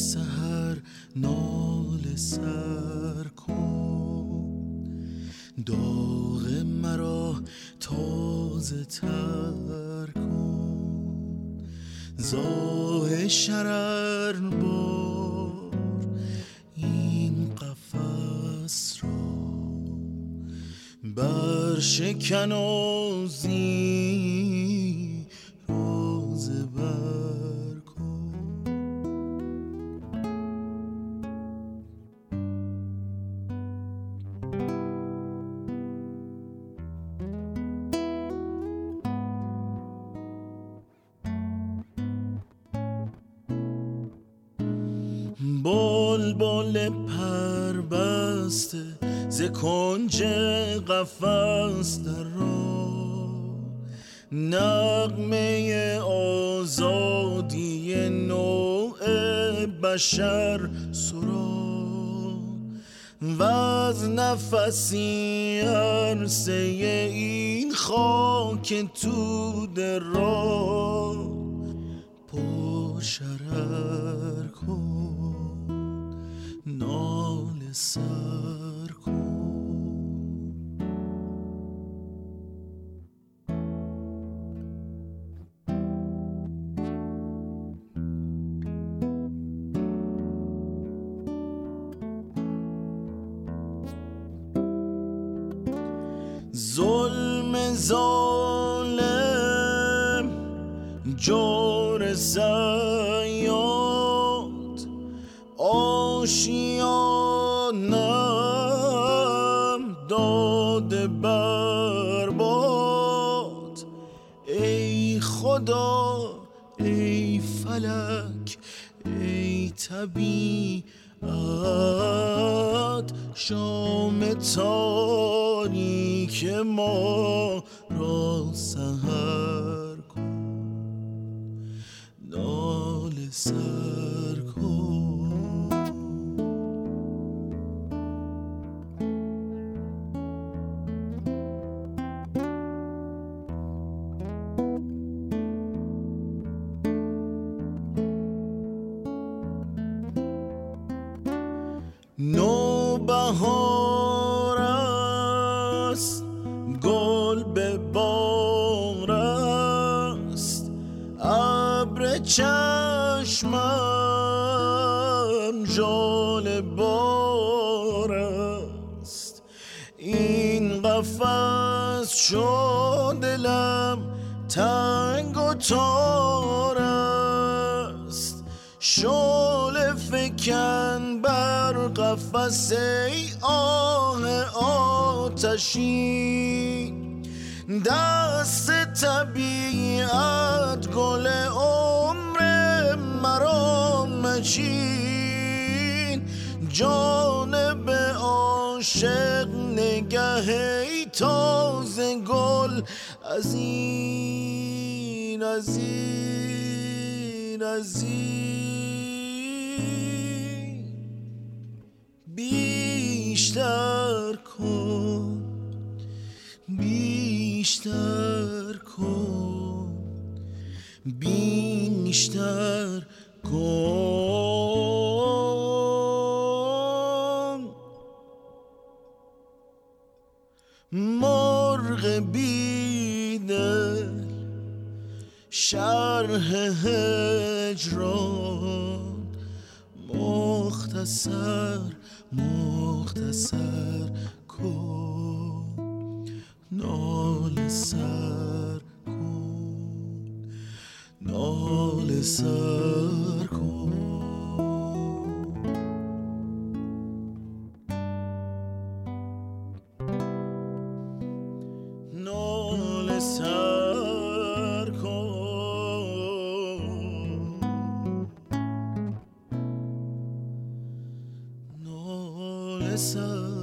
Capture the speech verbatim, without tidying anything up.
سحر ناله سر کن، داغ مرا تازه تر کن، زاه شرر بار این قفس را، بر شکن و زی روزه بر کن. بلبل پربسته ز کنج قفس در راه، نغمه آزادی نوع بشر سرا، و از نفسی عرصه این خاک توده را پر شرر کن، ناله سر کن. ظلم ظالم جور صیاد، آشیانم داده برباد. ای خدا ای فلک ای طبیعت، شام تاریک ما را سحر کن، ناله سر کن. نوبهار است گل به بار است، ابر چشمم ژاله بار است. این قفس شد دلم تنگ و تار است، شعله فکن بر قفس ای آه آتشین. دست طبیعت گل عمر مرا مچین، جانب عاشق نگه ای تازه گل از این از این از این بیشتر کن، بیشتر کن، بیشتر کن. مرغ بیدل شرح هجران، مختصر مختصر کن، ناله سر کن، ناله سر کن. ناله سر کن، ناله سر